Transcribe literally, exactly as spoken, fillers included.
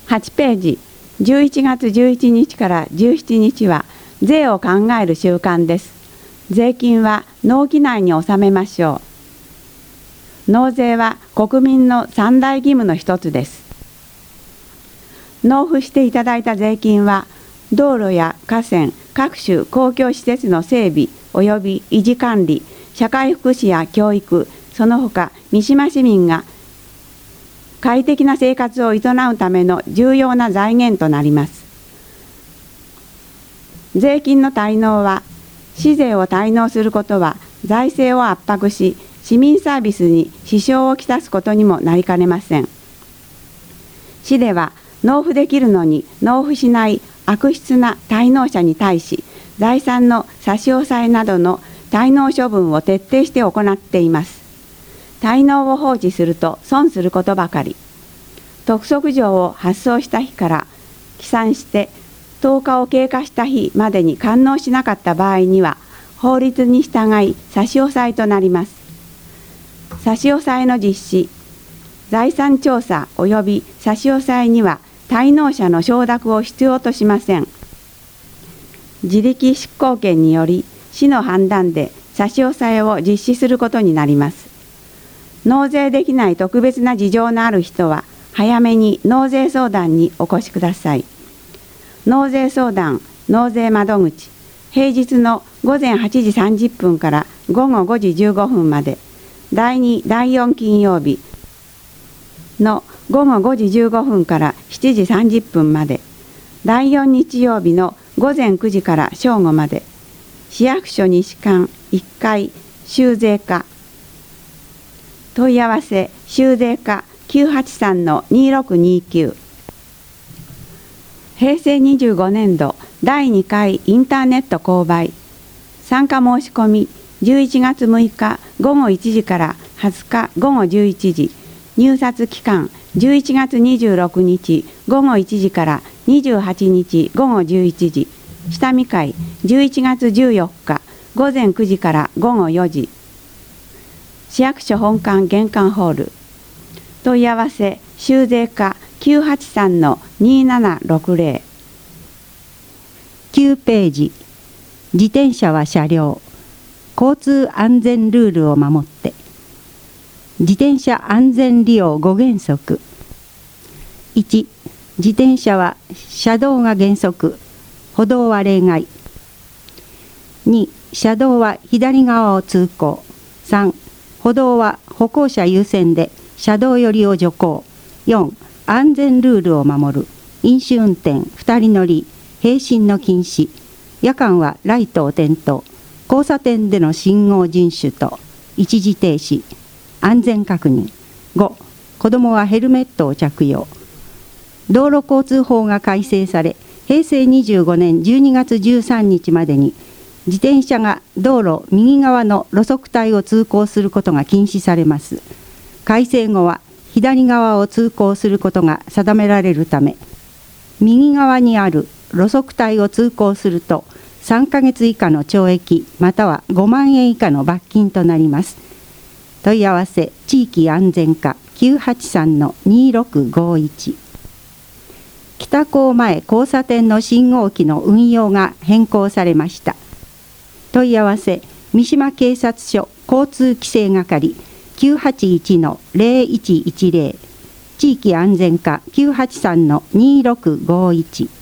はちページ、じゅういちがつじゅういちにちからじゅうしちにちは税を考える週間です。税金は納期内に納めましょう。納税は国民の三大義務の一つです。納付していただいた税金は、道路や河川、各種公共施設の整備及び維持管理、社会福祉や教育、その他三島市民が快適な生活を営むための重要な財源となります。税金の滞納は、市税を滞納することは財政を圧迫し、市民サービスに支障をきたすことにもなりかねません。市では納付できるのに納付しない悪質な滞納者に対し、財産の差し押さえなどの滞納処分を徹底して行っています。滞納を放置すると損することばかり。督促状を発送した日から起算してとおかを経過した日までに完納しなかった場合には、法律に従い差し押さえとなります。差し押さえの実施、財産調査及び差し押さえには滞納者の承諾を必要としません。自力執行権により市の判断で差し押さえを実施することになります。納税できない特別な事情のある人は、早めに納税相談にお越しください。納税相談・納税窓口、平日のごぜんはちじさんじゅっぷんからごごごじじゅうごふんまで、だいに、だいよん金曜日のごごごじじゅうごふんからしちじさんじゅっぷんまで、だいよん日曜日のごぜんくじから正午まで、市役所西館いっかい収税課、問い合わせ収税課 きゅうはちさんのにろくにきゅう。へいせいにじゅうごねんどだいにかいインターネット購買、参加申し込みじゅういちがつむいかごごいちじからはつかごごじゅういちじ、入札期間じゅういちがつにじゅうろくにちごごいちじからにじゅうはちにちごごじゅういちじ、下見会じゅういちがつじゅうよっかごぜんくじからごごよじ、市役所本館玄関ホール、問い合わせ収税課 きゅうはちさんのにななろくぜろ。 きゅうページ、自転車は車両、交通安全ルールを守って。自転車安全利用ご原則。いち、自転車は車道が原則、歩道は例外。に、車道は左側を通行。さん、歩道は歩行者優先で車道寄りを徐行。よん、安全ルールを守る。飲酒運転、二人乗り、並進の禁止。夜間はライトを点灯。交差点での信号遵守と一時停止。安全確認。ご、子どもはヘルメットを着用。道路交通法が改正され、へいせいにじゅうごねんじゅうにがつじゅうさんにちまでに自転車が道路右側の路側帯を通行することが禁止されます。改正後は左側を通行することが定められるため、右側にある路側帯を通行するとさんかげついかの懲役またはごまんえんいかの罰金となります。問い合わせ地域安全課 きゅうはちさんのにろくごいち。北高前交差点の信号機の運用が変更されました。問い合わせ三島警察署交通規制係 きゅうはちいちのぜろいちいちぜろ、地域安全課 きゅうはちさんのにろくごいち。